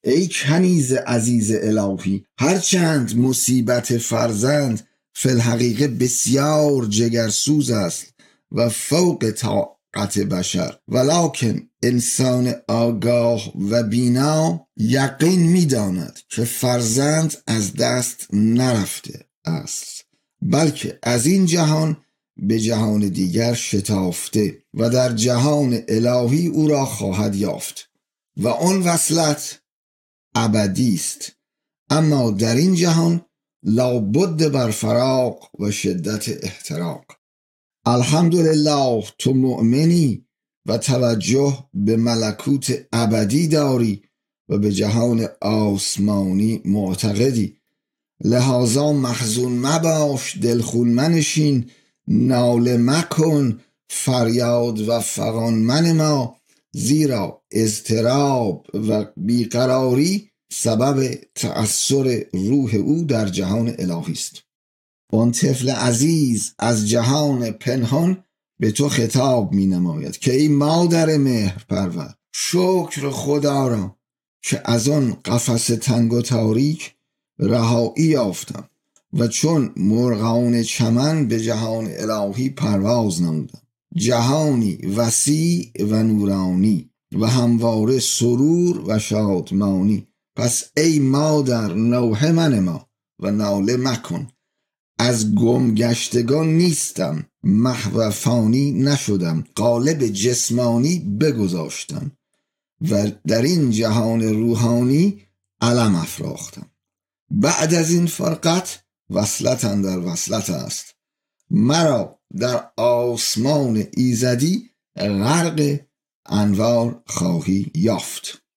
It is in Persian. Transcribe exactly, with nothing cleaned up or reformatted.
ای کنیز عزیز الهی، هرچند مصیبت فرزند فی الحقیقه بسیار جگرسوز است و فوق طاقت بشر، ولکن انسان آگاه و بینا یقین می‌داند که فرزند از دست نرفته است، بلکه از این جهان به جهان دیگر شتافته و در جهان الهی او را خواهد یافت و آن وصلت ابدی است. اما در این جهان لابد بر فراق و شدت احتراق. الحمدلله تو مؤمنی و توجه به ملکوت ابدی داری و به جهان آسمانی معتقدی، لحاظا محزون مباش، دلخون منشین، ناله مکن، فریاد و فغان منما، زیرا اضطراب و بیقراری سبب تأثر روح او در جهان الهی است. آن طفل عزیز از جهان پنهان به تو خطاب می نماید که ای مادر مهر پرور، شکر خدا را که از آن قفس تنگ و تاریک رهایی یافتم و چون مرغان چمن به جهان الهی پرواز نمودم، جهانی وسیع و نورانی و همواره سرور و شادمانی. پس ای مادر نوحه منما و ناله مکن، از گم گشتگان نیستم، محو فانی نشدم، قالب جسمانی بگذاشتم و در این جهان روحانی علم افراختم. بعد از این فرقت وصلت اندر وصلت است، مرا در آسمان ایزدی غرق انوار خواهی یافت.